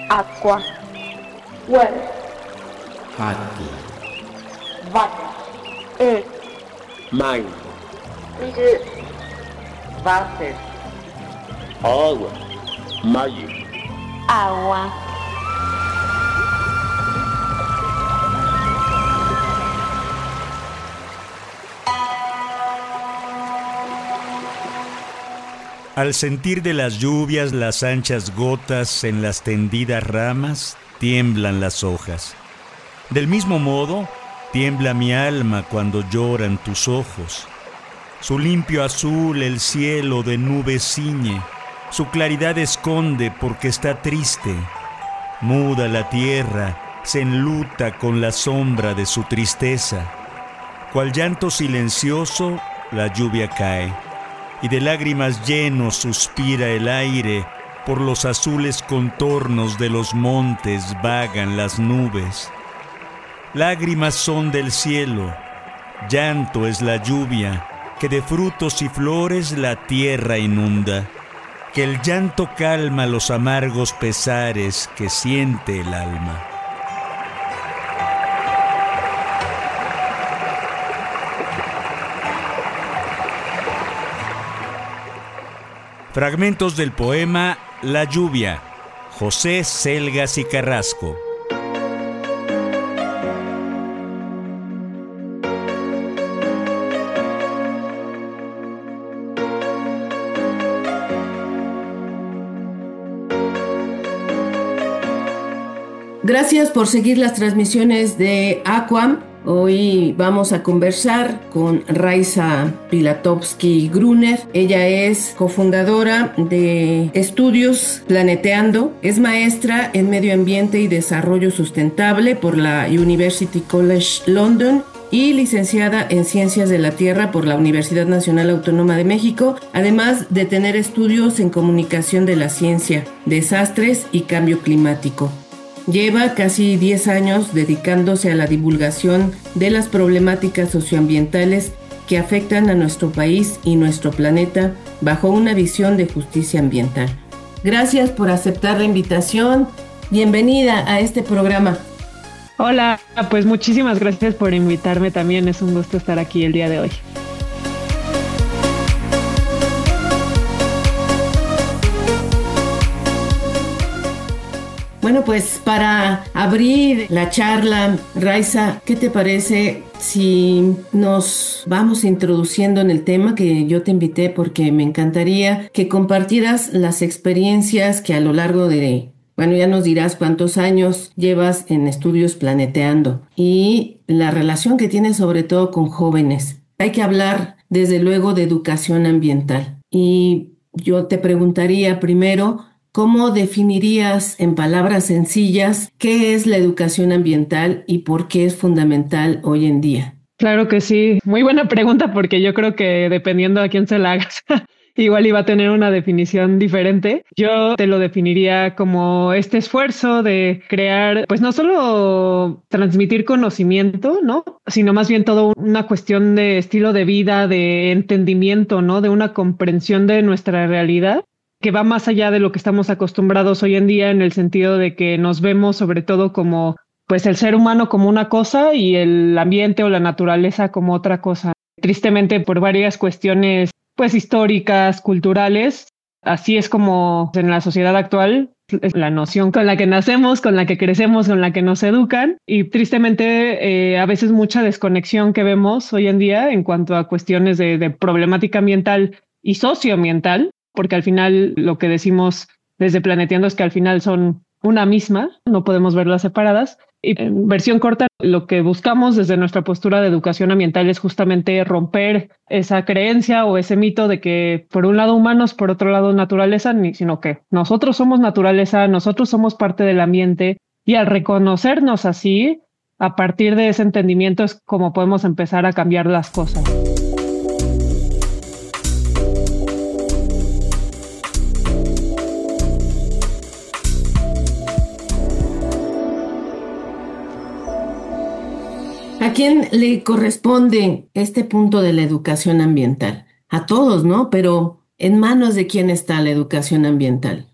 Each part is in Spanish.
Aqua. Well. Hati. Water. Earth. Mind. Water. Agua. Mayo. Agua. Al sentir de las lluvias las anchas gotas en las tendidas ramas, tiemblan las hojas. Del mismo modo, tiembla mi alma cuando lloran tus ojos. Su limpio azul el cielo de nubes ciñe, su claridad esconde porque está triste. Muda la tierra, se enluta con la sombra de su tristeza. Cual llanto silencioso, la lluvia cae. Y de lágrimas lleno suspira el aire, por los azules contornos de los montes vagan las nubes. Lágrimas son del cielo, llanto es la lluvia, que de frutos y flores la tierra inunda, que el llanto calma los amargos pesares que siente el alma. Fragmentos del poema La lluvia, José Selgas y Carrasco. Gracias por seguir las transmisiones de Aquam. Hoy vamos a conversar con Raiza Pilatowski-Gruner. Ella es cofundadora de Estudios Planeteando. Es maestra en Medio Ambiente y Desarrollo Sustentable por la University College London y licenciada en Ciencias de la Tierra por la Universidad Nacional Autónoma de México, además de tener estudios en Comunicación de la Ciencia, Desastres y Cambio Climático. Lleva casi 10 años dedicándose a la divulgación de las problemáticas socioambientales que afectan a nuestro país y nuestro planeta bajo una visión de justicia ambiental. Gracias por aceptar la invitación. Bienvenida a este programa. Hola, pues muchísimas gracias por invitarme también. Es un gusto estar aquí el día de hoy. Bueno, pues para abrir la charla, Raiza, ¿qué te parece si nos vamos introduciendo en el tema que yo te invité porque me encantaría que compartieras las experiencias que a lo largo de, ya nos dirás cuántos años llevas en Estudios Planeteando y la relación que tienes sobre todo con jóvenes? Hay que hablar desde luego de educación ambiental y yo te preguntaría primero, ¿cómo definirías en palabras sencillas qué es la educación ambiental y por qué es fundamental hoy en día? Claro que sí. Muy buena pregunta porque yo creo que dependiendo a quién se la hagas, igual iba a tener una definición diferente. Yo te lo definiría como este esfuerzo de crear, pues no solo transmitir conocimiento, ¿no? Sino más bien todo una cuestión de estilo de vida, de entendimiento, ¿no? De una comprensión de nuestra realidad, que va más allá de lo que estamos acostumbrados hoy en día en el sentido de que nos vemos sobre todo como pues el ser humano como una cosa y el ambiente o la naturaleza como otra cosa. Tristemente por varias cuestiones pues históricas, culturales, así es como en la sociedad actual es la noción con la que nacemos, con la que crecemos, con la que nos educan y tristemente a veces mucha desconexión que vemos hoy en día en cuanto a cuestiones de problemática ambiental y socioambiental, porque al final lo que decimos desde Planeteando es que al final son una misma, no podemos verlas separadas. Y en versión corta, lo que buscamos desde nuestra postura de educación ambiental es justamente romper esa creencia o ese mito de que por un lado humanos, por otro lado naturaleza, sino que nosotros somos naturaleza, nosotros somos parte del ambiente y al reconocernos así, a partir de ese entendimiento es como podemos empezar a cambiar las cosas. ¿A quién le corresponde este punto de la educación ambiental? A todos, ¿no? Pero ¿en manos de quién está la educación ambiental?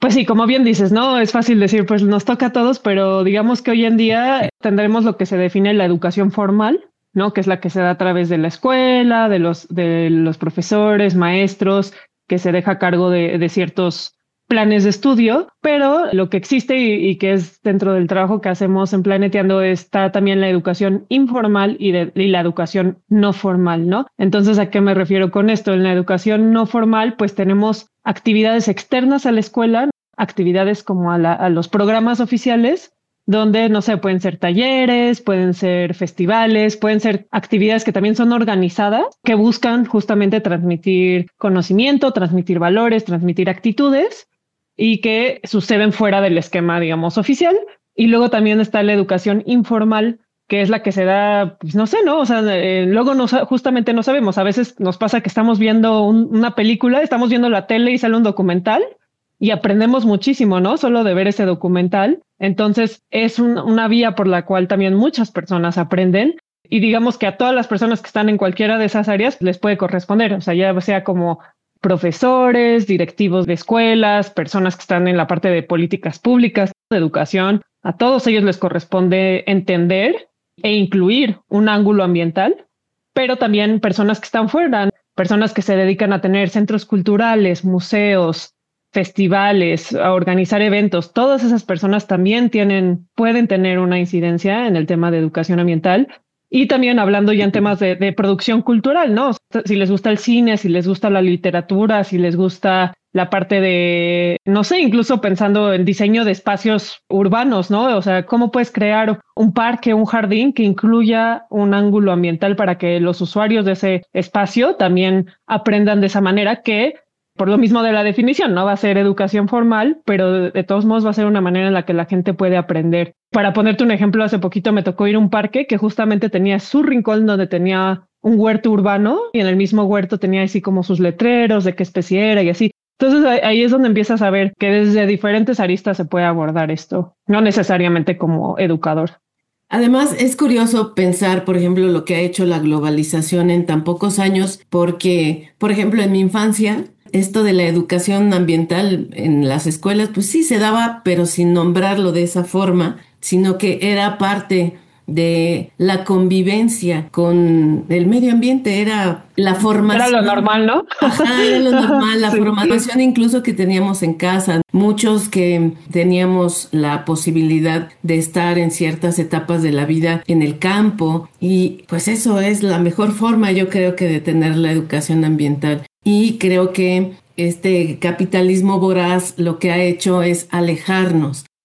Pues sí, como bien dices, ¿no? Es fácil decir, pues nos toca a todos, pero digamos que hoy en día tendremos lo que se define la educación formal, ¿no? Que es la que se da a través de la escuela, de los profesores, maestros, que se deja a cargo de ciertos planes de estudio, pero lo que existe y que es dentro del trabajo que hacemos en Planeteando está también la educación informal y la educación no formal, ¿no? Entonces, ¿a qué me refiero con esto? En la educación no formal, pues tenemos actividades externas a la escuela, actividades como a los programas oficiales, donde, no sé, pueden ser talleres, pueden ser festivales, pueden ser actividades que también son organizadas, que buscan justamente transmitir conocimiento, transmitir valores, transmitir actitudes y que suceden fuera del esquema, digamos, oficial. Y luego también está la educación informal, que es la que se da, pues no sé, ¿no? O sea, luego justamente no sabemos. A veces nos pasa que estamos viendo una película, estamos viendo la tele y sale un documental y aprendemos muchísimo, ¿no? Solo de ver ese documental. Entonces es una vía por la cual también muchas personas aprenden y digamos que a todas las personas que están en cualquiera de esas áreas les puede corresponder, o sea, ya sea como profesores, directivos de escuelas, personas que están en la parte de políticas públicas, de educación, a todos ellos les corresponde entender e incluir un ángulo ambiental, pero también personas que están fuera, personas que se dedican a tener centros culturales, museos, festivales, a organizar eventos, todas esas personas también pueden tener una incidencia en el tema de educación ambiental. Y también hablando ya en temas de producción cultural, ¿no? Si les gusta el cine, si les gusta la literatura, si les gusta la parte de, no sé, incluso pensando en diseño de espacios urbanos, ¿no? O sea, ¿cómo puedes crear un parque, un jardín que incluya un ángulo ambiental para que los usuarios de ese espacio también aprendan de esa manera que, por lo mismo de la definición, no va a ser educación formal, pero de todos modos va a ser una manera en la que la gente puede aprender. Para ponerte un ejemplo, hace poquito me tocó ir a un parque que justamente tenía su rincón donde tenía un huerto urbano y en el mismo huerto tenía así como sus letreros de qué especie era y así. Entonces ahí es donde empiezas a ver que desde diferentes aristas se puede abordar esto, no necesariamente como educador. Además, es curioso pensar, por ejemplo, lo que ha hecho la globalización en tan pocos años, porque, por ejemplo, en mi infancia, esto de la educación ambiental en las escuelas, pues sí se daba, pero sin nombrarlo de esa forma, sino que era parte de la convivencia con el medio ambiente, era la formación. Era lo normal, ¿no? Ajá, era lo normal, la Sí. formación incluso que teníamos en casa. Muchos que teníamos la posibilidad de estar en ciertas etapas de la vida en el campo y pues eso es la mejor forma, yo creo que de tener la educación ambiental. Y creo que este capitalismo voraz lo que ha hecho es alejar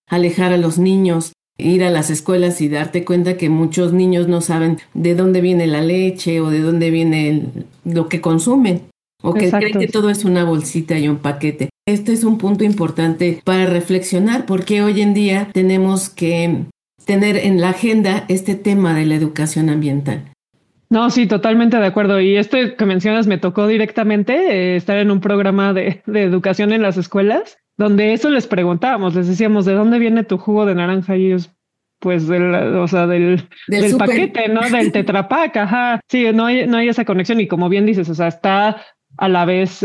a los niños, ir a las escuelas y darte cuenta que muchos niños no saben de dónde viene la leche o de dónde viene lo que consumen, o que Exacto. creen que todo es una bolsita y un paquete. Este es un punto importante para reflexionar porque hoy en día tenemos que tener en la agenda este tema de la educación ambiental. No, sí, totalmente de acuerdo. Y esto que mencionas me tocó directamente estar en un programa de educación en las escuelas, donde eso les preguntábamos, les decíamos, ¿de dónde viene tu jugo de naranja? Y ellos, pues, o sea, del Del súper. paquete, ¿no? Del Tetra Pak, ajá. Sí, no hay esa conexión. Y como bien dices, o sea, está a la vez,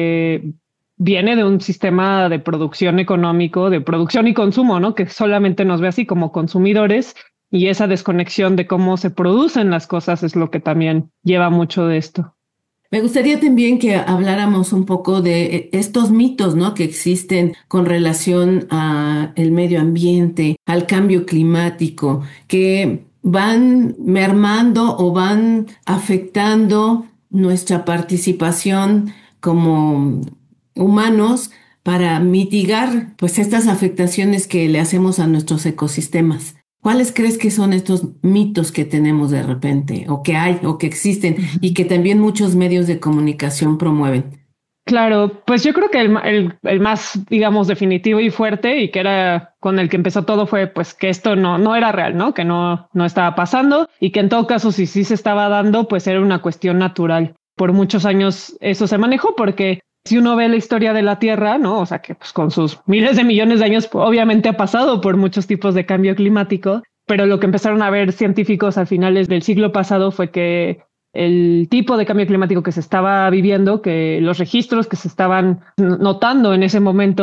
viene de un sistema de producción económico, de producción y consumo, ¿no? Que solamente nos ve así como consumidores. Y esa desconexión de cómo se producen las cosas es lo que también lleva mucho de esto. Me gustaría también que habláramos un poco de estos mitos, ¿no? Que existen con relación a el medio ambiente, al cambio climático, que van mermando o van afectando nuestra participación como humanos para mitigar, pues, estas afectaciones que le hacemos a nuestros ecosistemas. ¿Cuáles crees que son estos mitos que tenemos de repente, o que hay, o que existen, y que también muchos medios de comunicación promueven? Claro, pues yo creo que el más, digamos, definitivo y fuerte y que era con el que empezó todo fue pues que esto no era real, ¿no? Que no estaba pasando y que en todo caso si sí se estaba dando, pues era una cuestión natural. Por muchos años eso se manejó porque si uno ve la historia de la Tierra, ¿no? O sea que pues con sus miles de millones de años obviamente ha pasado por muchos tipos de cambio climático, pero lo que empezaron a ver científicos a finales del siglo pasado fue que el tipo de cambio climático que se estaba viviendo, que los registros que se estaban notando en ese momento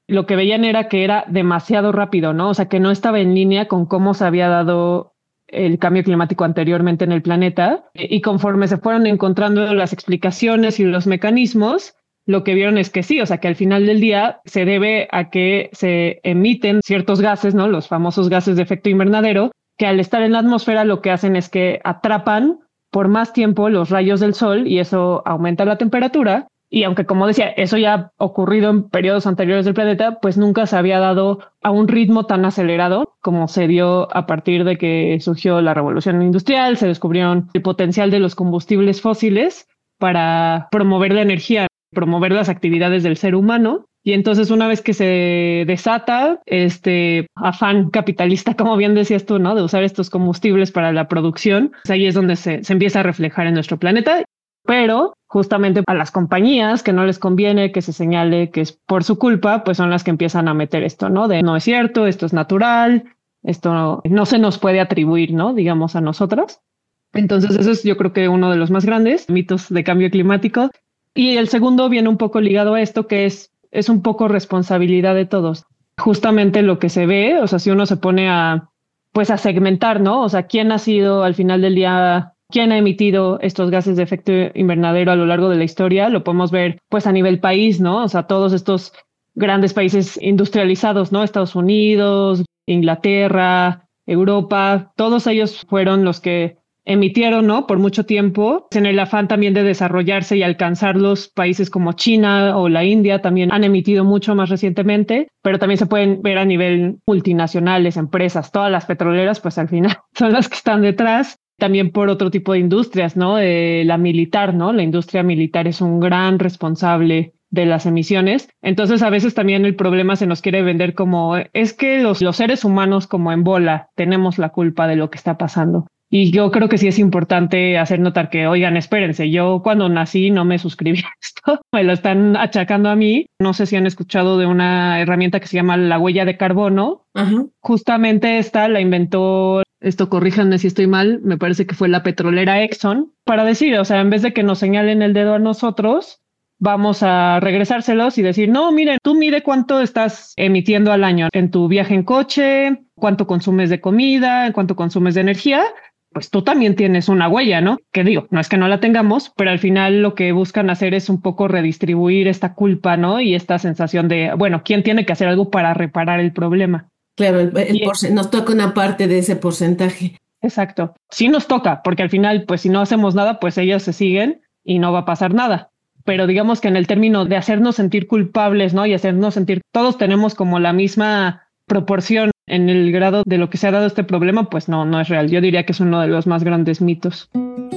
lo que veían era que era demasiado rápido, ¿no? O sea, que no estaba en línea con cómo se había dado el cambio climático anteriormente en el planeta. Y conforme se fueron encontrando las explicaciones y los mecanismos, lo que vieron es que sí, o sea, que al final del día se debe a que se emiten ciertos gases, ¿no? Los famosos gases de efecto invernadero, que al estar en la atmósfera lo que hacen es que atrapan por más tiempo los rayos del sol y eso aumenta la temperatura. Y aunque, como decía, eso ya ha ocurrido en periodos anteriores del planeta, pues nunca se había dado a un ritmo tan acelerado como se dio a partir de que surgió la revolución industrial, se descubrieron el potencial de los combustibles fósiles para promover la energía, promover las actividades del ser humano. Y entonces una vez que se desata este afán capitalista, como bien decías tú, ¿no? De usar estos combustibles para la producción, pues ahí es donde se empieza a reflejar en nuestro planeta. Pero justamente a las compañías que no les conviene que se señale que es por su culpa, pues son las que empiezan a meter esto, ¿no? De no es cierto, esto es natural, esto no se nos puede atribuir, ¿no? Digamos a nosotros. Entonces eso es yo creo que uno de los más grandes mitos de cambio climático. Y el segundo viene un poco ligado a esto, que es un poco responsabilidad de todos. Justamente lo que se ve, o sea, si uno se pone a segmentar, ¿no? O sea, ¿quién ha sido al final del día, quién ha emitido estos gases de efecto invernadero a lo largo de la historia? Lo podemos ver pues a nivel país, ¿no? O sea, todos estos grandes países industrializados, ¿no? Estados Unidos, Inglaterra, Europa, todos ellos fueron los que emitieron, ¿no? Por mucho tiempo, en el afán también de desarrollarse y alcanzar los países como China o la India, también han emitido mucho más recientemente, pero también se pueden ver a nivel multinacionales, empresas, todas las petroleras, pues al final son las que están detrás. También por otro tipo de industrias, ¿no? La militar, ¿no? La industria militar es un gran responsable de las emisiones. Entonces, a veces también el problema se nos quiere vender como es que los seres humanos como en bola tenemos la culpa de lo que está pasando. Y yo creo que sí es importante hacer notar que, oigan, espérense, yo cuando nací no me suscribí a esto, me lo están achacando a mí. No sé si han escuchado de una herramienta que se llama la huella de carbono. Uh-huh. Justamente esta la inventó, esto corríjanme si estoy mal, me parece que fue la petrolera Exxon, para decir, o sea, en vez de que nos señalen el dedo a nosotros, vamos a regresárselos y decir, no, miren, tú mide cuánto estás emitiendo al año en tu viaje en coche, cuánto consumes de comida, cuánto consumes de energía. Pues tú también tienes una huella, ¿no? Que digo, no es que no la tengamos, pero al final lo que buscan hacer es un poco redistribuir esta culpa, ¿no? Y esta sensación de, bueno, ¿quién tiene que hacer algo para reparar el problema? Claro, nos toca una parte de ese porcentaje. Exacto. Sí nos toca, porque al final, pues si no hacemos nada, pues ellos se siguen y no va a pasar nada. Pero digamos que en el término de hacernos sentir culpables, ¿no? Y hacernos sentir, todos tenemos como la misma proporción en el grado de lo que se ha dado este problema, pues no es real. Yo diría que es uno de los más grandes mitos.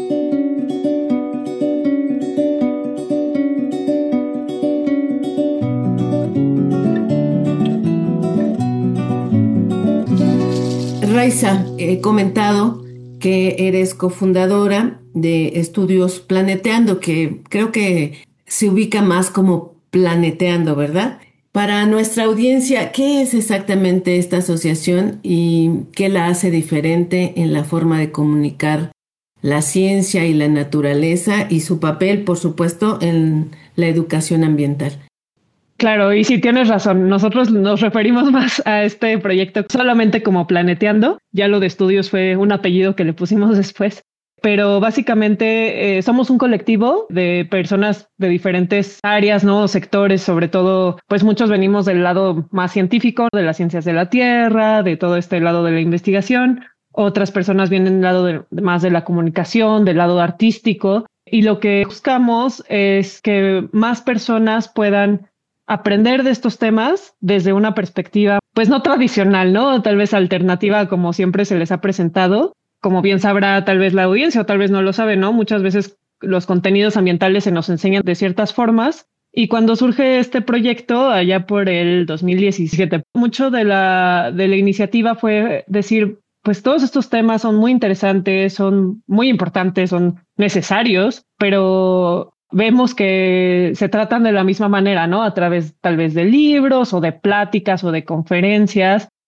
Raiza, he comentado que eres cofundadora de Estudios Planeteando, que creo que se ubica más como Planeteando, ¿verdad? Para nuestra audiencia, ¿qué es exactamente esta asociación y qué la hace diferente en la forma de comunicar la ciencia y la naturaleza y su papel, por supuesto, en la educación ambiental? Claro, y sí, tienes razón. Nosotros nos referimos más a este proyecto solamente como Planeteando. Ya lo de Estudios fue un apellido que le pusimos después. Pero básicamente somos un colectivo de personas de diferentes áreas, ¿no? Sectores, sobre todo, pues muchos venimos del lado más científico, de las ciencias de la Tierra, de todo este lado de la investigación. Otras personas vienen del lado más de la comunicación, del lado artístico. Y lo que buscamos es que más personas puedan aprender de estos temas desde una perspectiva, pues no tradicional, ¿no? Tal vez alternativa, como siempre se les ha presentado. Como bien sabrá tal vez la audiencia o tal vez no lo sabe, ¿no? Muchas veces los contenidos ambientales se nos enseñan de ciertas formas y cuando surge este proyecto allá por el 2017, mucho de la iniciativa fue decir, pues todos estos temas son muy interesantes, son muy importantes, son necesarios, pero vemos que se tratan de la misma manera, ¿no? A través tal vez de libros o de pláticas o de conferencias.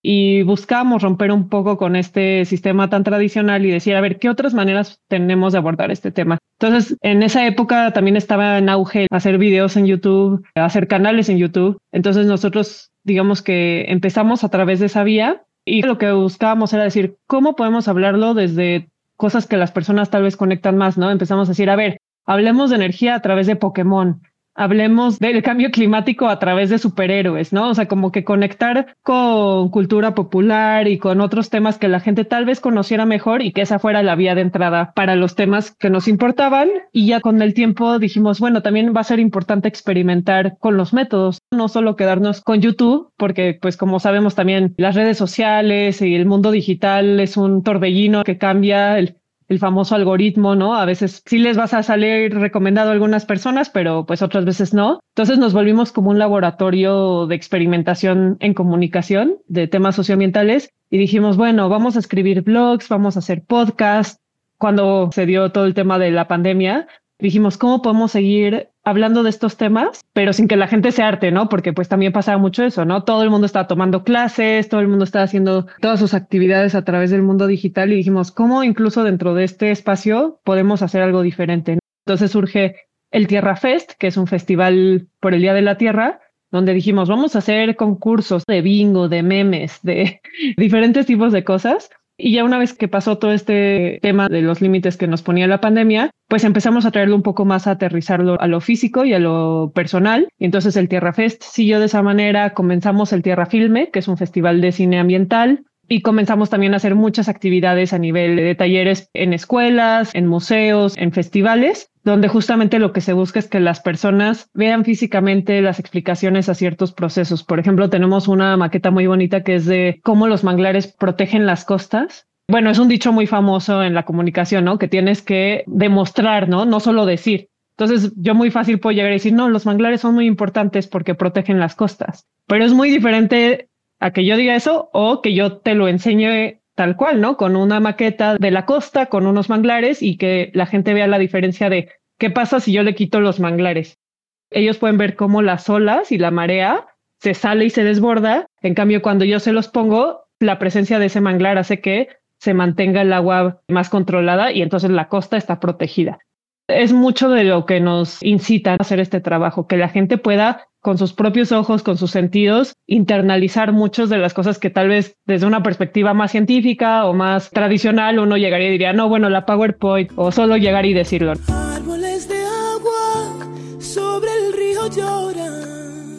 y buscábamos romper un poco con este sistema tan tradicional y decir, a ver, ¿qué otras maneras tenemos de abordar este tema? Entonces, en esa época también estaba en auge hacer videos en YouTube, hacer canales en YouTube. Entonces nosotros, digamos que empezamos a través de esa vía y lo que buscábamos era decir, ¿cómo podemos hablarlo desde cosas que las personas tal vez conectan más, ¿no? Empezamos a decir, a ver, hablemos de energía a través de Pokémon. Hablemos del cambio climático a través de superhéroes, ¿no? O sea, como que conectar con cultura popular y con otros temas que la gente tal vez conociera mejor y que esa fuera la vía de entrada para los temas que nos importaban. Y ya con el tiempo dijimos, bueno, también va a ser importante experimentar con los métodos, no solo quedarnos con YouTube, porque pues como sabemos también las redes sociales y el mundo digital es un torbellino que cambia el famoso algoritmo, ¿no? A veces sí les vas a salir recomendado a algunas personas, pero pues otras veces no. Entonces nos volvimos como un laboratorio de experimentación en comunicación de temas socioambientales y dijimos, bueno, vamos a escribir blogs, vamos a hacer podcasts. Cuando se dio todo el tema de la pandemia, dijimos, ¿cómo podemos seguir hablando de estos temas, pero sin que la gente se harte, ¿no? Porque pues también pasaba mucho eso, ¿no? Todo el mundo estaba tomando clases, todo el mundo estaba haciendo todas sus actividades a través del mundo digital y dijimos, ¿cómo incluso dentro de este espacio podemos hacer algo diferente? Entonces surge el Tierra Fest, que es un festival por el Día de la Tierra, donde dijimos, vamos a hacer concursos de bingo, de memes, de diferentes tipos de cosas. Y ya una vez que pasó todo este tema de los límites que nos ponía la pandemia, pues empezamos a traerlo un poco más a aterrizarlo a lo físico y a lo personal. Y entonces el Tierra Fest siguió de esa manera. Comenzamos el Tierra Filme, que es un festival de cine ambiental. Y comenzamos también a hacer muchas actividades a nivel de talleres en escuelas, en museos, en festivales, donde justamente lo que se busca es que las personas vean físicamente las explicaciones a ciertos procesos. Por ejemplo, tenemos una maqueta muy bonita que es de cómo los manglares protegen las costas. Bueno, es un dicho muy famoso en la comunicación, ¿no? Que tienes que demostrar, ¿no? No solo decir. Entonces, yo muy fácil puedo llegar y decir, no, los manglares son muy importantes porque protegen las costas. Pero es muy diferente a que yo diga eso o que yo te lo enseñe tal cual, ¿no? Con una maqueta de la costa, con unos manglares y que la gente vea la diferencia de qué pasa si yo le quito los manglares. Ellos pueden ver cómo las olas y la marea se sale y se desborda. En cambio, cuando yo se los pongo, la presencia de ese manglar hace que se mantenga el agua más controlada y entonces la costa está protegida. Es mucho de lo que nos incita a hacer este trabajo, que la gente pueda con sus propios ojos, con sus sentidos, internalizar muchas de las cosas que tal vez desde una perspectiva más científica o más tradicional uno llegaría y diría, no, bueno, la PowerPoint, o solo llegar y decirlo. Árboles de agua sobre el río lloran,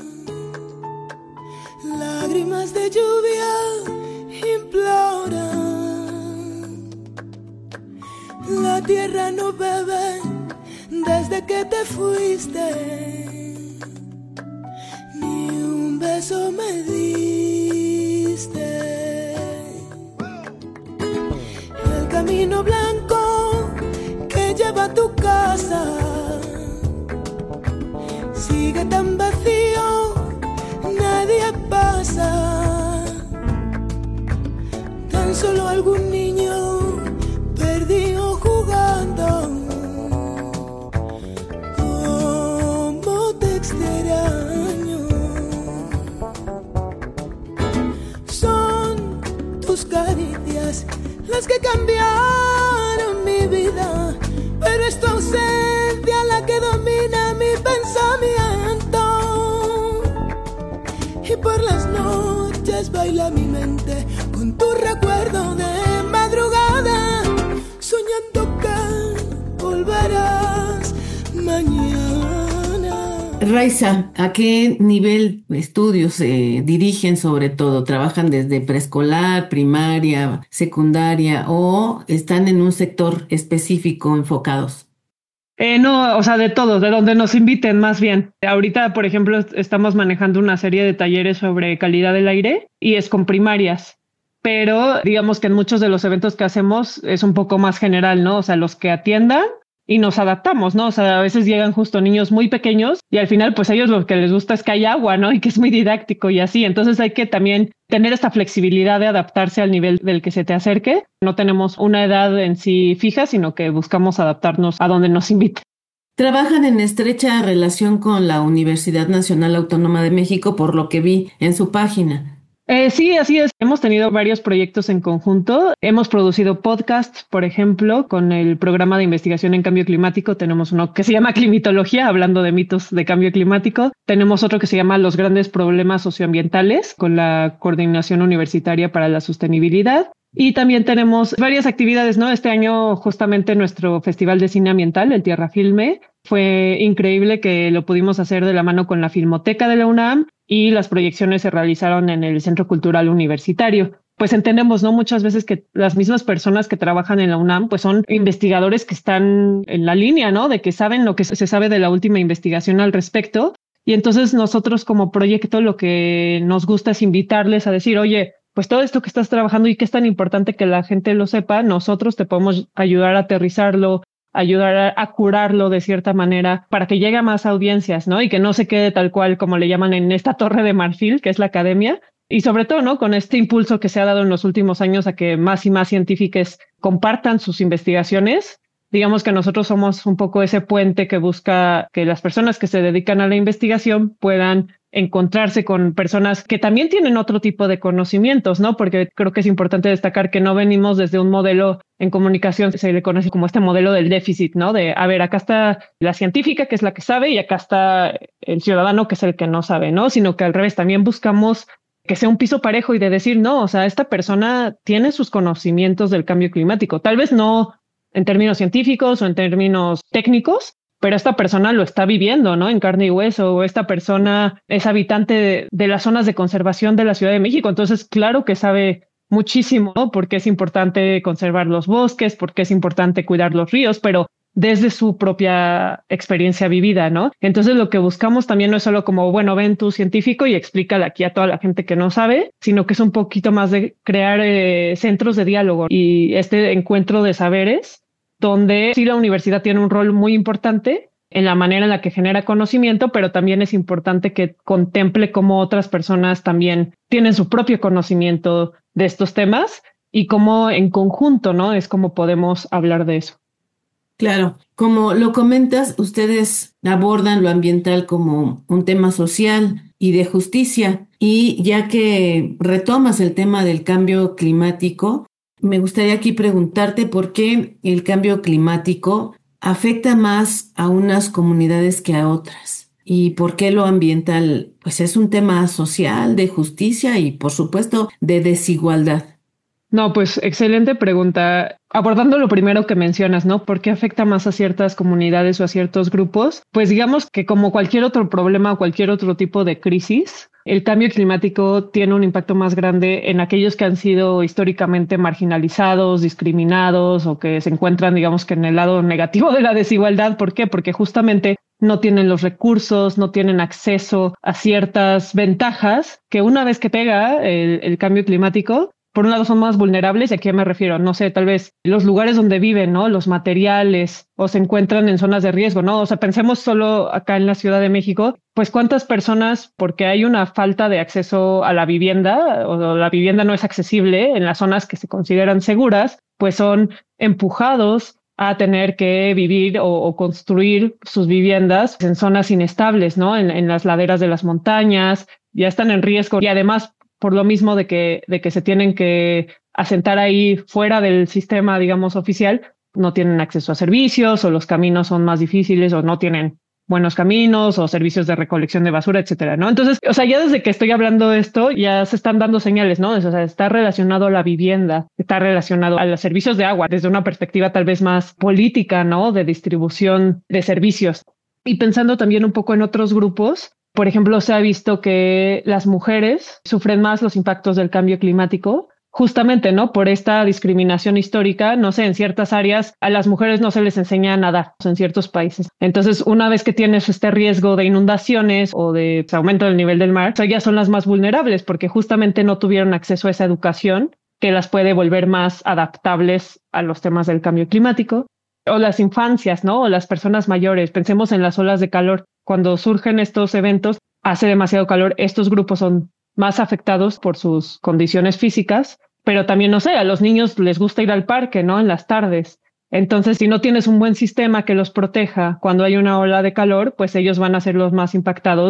lágrimas de lluvia imploran, la tierra no bebe desde que te fuiste. Ni un beso me diste. El camino blanco que lleva a tu casa sigue tan vacío, nadie pasa. Tan solo algún niño perdido jugando. ¿Cómo te extraño? Tus caricias, las que cambiaron mi vida, pero es tu ausencia la que domina mi pensamiento. Y por las noches baila mi mente con tu recuerdo de madrugada, soñando que volverás mañana. Raiza, ¿a qué nivel de estudios se dirigen sobre todo? ¿Trabajan desde preescolar, primaria, secundaria o están en un sector específico enfocados? No, o sea, de todos, de donde nos inviten más bien. Ahorita, por ejemplo, estamos manejando una serie de talleres sobre calidad del aire y es con primarias. Pero digamos que en muchos de los eventos que hacemos es un poco más general, ¿no? O sea, los que atiendan y nos adaptamos, ¿no? O sea, a veces llegan justo niños muy pequeños y al final pues a ellos lo que les gusta es que hay agua, ¿no? Y que es muy didáctico y así. Entonces hay que también tener esta flexibilidad de adaptarse al nivel del que se te acerque. No tenemos una edad en sí fija, sino que buscamos adaptarnos a donde nos inviten. Trabajan en estrecha relación con la Universidad Nacional Autónoma de México, por lo que vi en su página. Sí, así es. Hemos tenido varios proyectos en conjunto. Hemos producido podcasts, por ejemplo, con el programa de investigación en cambio climático. Tenemos uno que se llama Climitología, hablando de mitos de cambio climático. Tenemos otro que se llama Los grandes problemas socioambientales, con la Coordinación Universitaria para la Sostenibilidad. Y también tenemos varias actividades, ¿no? Este año justamente nuestro Festival de Cine Ambiental, el Tierra Filme, fue increíble que lo pudimos hacer de la mano con la Filmoteca de la UNAM y las proyecciones se realizaron en el Centro Cultural Universitario. Pues entendemos, ¿no? Muchas veces que las mismas personas que trabajan en la UNAM, pues son investigadores que están en la línea, ¿no? De que saben lo que se sabe de la última investigación al respecto. Y entonces nosotros como proyecto lo que nos gusta es invitarles a decir, oye, pues todo esto que estás trabajando y que es tan importante que la gente lo sepa, nosotros te podemos ayudar a aterrizarlo, ayudar a curarlo de cierta manera para que llegue a más audiencias, ¿no? Y que no se quede tal cual como le llaman en esta torre de marfil, que es la academia. Y sobre todo, ¿no? Con este impulso que se ha dado en los últimos años a que más y más científicos compartan sus investigaciones. Digamos que nosotros somos un poco ese puente que busca que las personas que se dedican a la investigación puedan encontrarse con personas que también tienen otro tipo de conocimientos, ¿no? Porque creo que es importante destacar que no venimos desde un modelo en comunicación, se le conoce como este modelo del déficit, ¿no? De, a ver, acá está la científica, que es la que sabe, y acá está el ciudadano, que es el que no sabe, ¿no? Sino que al revés, también buscamos que sea un piso parejo y de decir, no, o sea, esta persona tiene sus conocimientos del cambio climático, tal vez no en términos científicos o en términos técnicos, pero esta persona lo está viviendo, ¿no? En carne y hueso, o esta persona es habitante de las zonas de conservación de la Ciudad de México, entonces claro que sabe muchísimo, ¿no? Porque es importante conservar los bosques, porque es importante cuidar los ríos, pero desde su propia experiencia vivida, ¿no? Entonces lo que buscamos también no es solo como, bueno, ven tu científico y explícale aquí a toda la gente que no sabe, sino que es un poquito más de crear centros de diálogo y este encuentro de saberes donde sí la universidad tiene un rol muy importante en la manera en la que genera conocimiento, pero también es importante que contemple cómo otras personas también tienen su propio conocimiento de estos temas y cómo en conjunto, ¿no? Es como podemos hablar de eso. Claro, como lo comentas, ustedes abordan lo ambiental como un tema social y de justicia. Y ya que retomas el tema del cambio climático, me gustaría aquí preguntarte por qué el cambio climático afecta más a unas comunidades que a otras y por qué lo ambiental, pues es un tema social, de justicia y por supuesto de desigualdad. No, pues excelente pregunta. Abordando lo primero que mencionas, ¿no? ¿Por qué afecta más a ciertas comunidades o a ciertos grupos? Pues digamos que como cualquier otro problema o cualquier otro tipo de crisis, el cambio climático tiene un impacto más grande en aquellos que han sido históricamente marginalizados, discriminados o que se encuentran, digamos que en el lado negativo de la desigualdad. ¿Por qué? Porque justamente no tienen los recursos, no tienen acceso a ciertas ventajas que una vez que pega el cambio climático, por un lado son más vulnerables, y a qué me refiero, no sé, tal vez los lugares donde viven, ¿no? Los materiales, o se encuentran en zonas de riesgo, ¿no? O sea, pensemos solo acá en la Ciudad de México, pues cuántas personas, porque hay una falta de acceso a la vivienda, o la vivienda no es accesible en las zonas que se consideran seguras, pues son empujados a tener que vivir o construir sus viviendas en zonas inestables, ¿no? En las laderas de las montañas, ya están en riesgo y además por lo mismo de que se tienen que asentar ahí fuera del sistema, digamos, oficial, no tienen acceso a servicios o los caminos son más difíciles o no tienen buenos caminos o servicios de recolección de basura, etcétera, ¿no? Entonces, o sea, ya desde que estoy hablando de esto, ya se están dando señales, ¿no? O sea, está relacionado a la vivienda, está relacionado a los servicios de agua desde una perspectiva tal vez más política, ¿no? De distribución de servicios. Y pensando también un poco en otros grupos, por ejemplo, se ha visto que las mujeres sufren más los impactos del cambio climático, justamente, ¿no? Por esta discriminación histórica, no sé, en ciertas áreas a las mujeres no se les enseña a nadar en ciertos países. Entonces, una vez que tienes este riesgo de inundaciones o de aumento del nivel del mar, o sea, ellas son las más vulnerables porque justamente no tuvieron acceso a esa educación que las puede volver más adaptables a los temas del cambio climático. O las infancias, ¿no? O las personas mayores. Pensemos en las olas de calor. Cuando surgen estos eventos, hace demasiado calor, estos grupos son más afectados por sus condiciones físicas, pero también, no sé, a los niños les gusta ir al parque, ¿no? En las tardes. Entonces, si no tienes un buen sistema que los proteja cuando hay una ola de calor, pues ellos van a ser los más impactados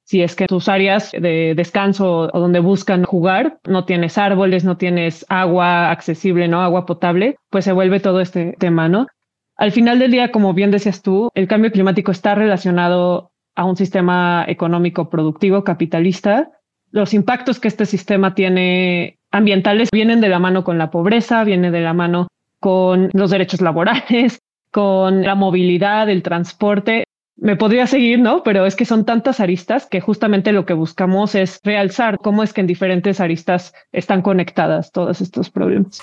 Si es que tus áreas de descanso o donde buscan jugar no tienes árboles, no tienes agua accesible, ¿no? Agua potable, pues se vuelve todo este tema, ¿no? Al final del día, como bien decías tú, el cambio climático está relacionado a un sistema económico productivo capitalista. Los impactos que este sistema tiene ambientales vienen de la mano con la pobreza, vienen de la mano con los derechos laborales, con la movilidad, el transporte. Me podría seguir, ¿no? Pero es que son tantas aristas que justamente lo que buscamos es realzar cómo es que en diferentes aristas están conectadas todos estos problemas.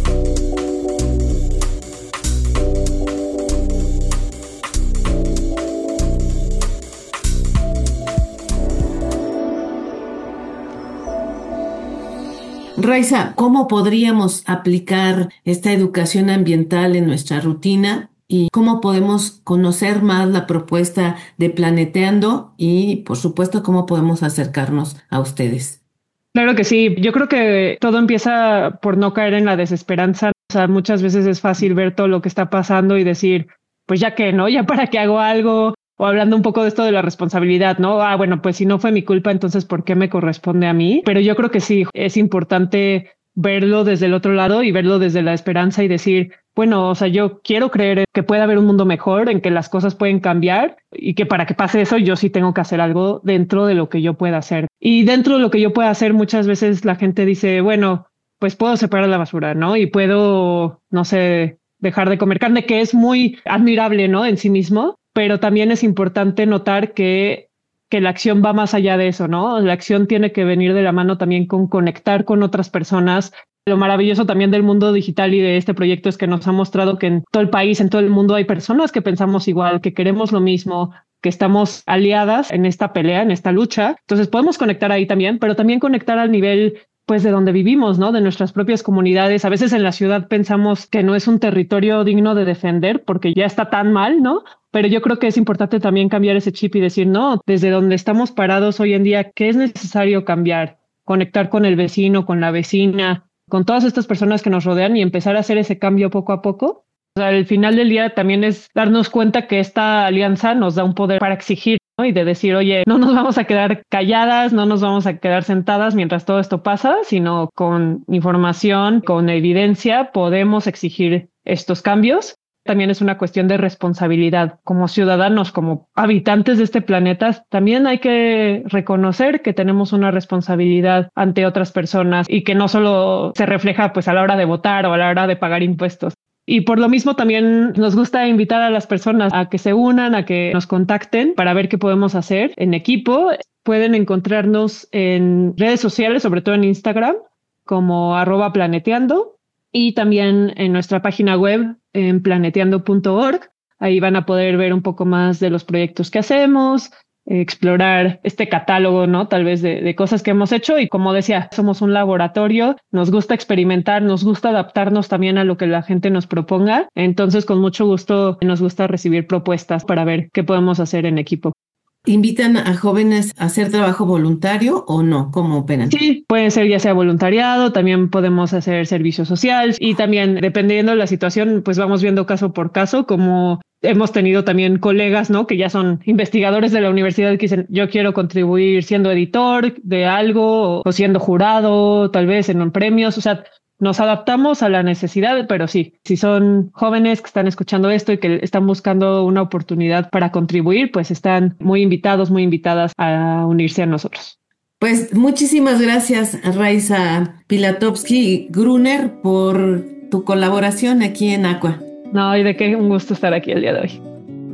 Raiza, ¿cómo podríamos aplicar esta educación ambiental en nuestra rutina? ¿Y cómo podemos conocer más la propuesta de Planeteando? Y, por supuesto, ¿cómo podemos acercarnos a ustedes? Claro que sí. Yo creo que todo empieza por no caer en la desesperanza. O sea, muchas veces es fácil ver todo lo que está pasando y decir, pues ya que, ¿no? Ya para qué hago algo. O hablando un poco de esto de la responsabilidad, ¿no? Bueno, pues si no fue mi culpa, entonces ¿por qué me corresponde a mí? Pero yo creo que sí, es importante verlo desde el otro lado y verlo desde la esperanza y decir, bueno, o sea, yo quiero creer que puede haber un mundo mejor, en que las cosas pueden cambiar y que para que pase eso yo sí tengo que hacer algo dentro de lo que yo pueda hacer. Y dentro de lo que yo pueda hacer, muchas veces la gente dice, bueno, pues puedo separar la basura, ¿no? Y puedo, no sé, dejar de comer carne, que es muy admirable, ¿no? En sí mismo, pero también es importante notar que la acción va más allá de eso, ¿no? La acción tiene que venir de la mano también con conectar con otras personas. Lo maravilloso también del mundo digital y de este proyecto es que nos ha mostrado que en todo el país, en todo el mundo hay personas que pensamos igual, que queremos lo mismo, que estamos aliadas en esta pelea, en esta lucha. Entonces podemos conectar ahí también, pero también conectar al nivel pues de donde vivimos, ¿no? De nuestras propias comunidades. A veces en la ciudad pensamos que no es un territorio digno de defender porque ya está tan mal, ¿no? Pero yo creo que es importante también cambiar ese chip y decir, no, desde donde estamos parados hoy en día, ¿qué es necesario cambiar? Conectar con el vecino, con la vecina, con todas estas personas que nos rodean y empezar a hacer ese cambio poco a poco. O sea, al final del día también es darnos cuenta que esta alianza nos da un poder para exigir, ¿no? Y de decir, oye, no nos vamos a quedar calladas, no nos vamos a quedar sentadas mientras todo esto pasa, sino con información, con evidencia, podemos exigir estos cambios. También es una cuestión de responsabilidad. Como ciudadanos, como habitantes de este planeta, también hay que reconocer que tenemos una responsabilidad ante otras personas y que no solo se refleja pues a la hora de votar o a la hora de pagar impuestos. Y por lo mismo también nos gusta invitar a las personas a que se unan, a que nos contacten para ver qué podemos hacer en equipo. Pueden encontrarnos en redes sociales, sobre todo en Instagram, como @planeteando. Y también en nuestra página web, en planeteando.org. Ahí van a poder ver un poco más de los proyectos que hacemos, explorar este catálogo, ¿no? Tal vez de cosas que hemos hecho. Y como decía, somos un laboratorio, nos gusta experimentar, nos gusta adaptarnos también a lo que la gente nos proponga. Entonces, con mucho gusto, nos gusta recibir propuestas para ver qué podemos hacer en equipo. ¿Invitan a jóvenes a hacer trabajo voluntario o no? ¿Cómo operan? Sí, puede ser ya sea voluntariado, también podemos hacer servicio social y también dependiendo de la situación, pues vamos viendo caso por caso, como hemos tenido también colegas, ¿no? Que ya son investigadores de la universidad que dicen, yo quiero contribuir siendo editor de algo o siendo jurado, tal vez en premios, o sea, nos adaptamos a la necesidad, pero sí, si son jóvenes que están escuchando esto y que están buscando una oportunidad para contribuir, pues están muy invitados, muy invitadas a unirse a nosotros. Pues muchísimas gracias, Raiza Pilatowski-Gruner, por tu colaboración aquí en Aqua. No, y de qué un gusto estar aquí el día de hoy.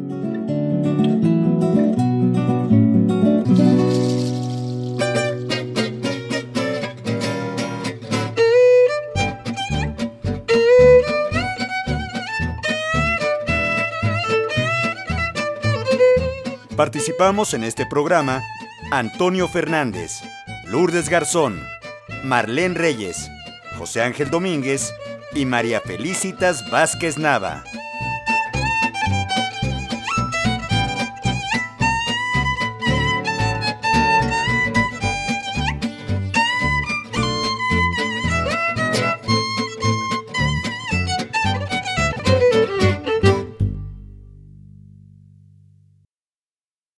Participamos en este programa Antonio Fernández, Lourdes Garzón, Marlene Reyes, José Ángel Domínguez y María Felicitas Vázquez Nava.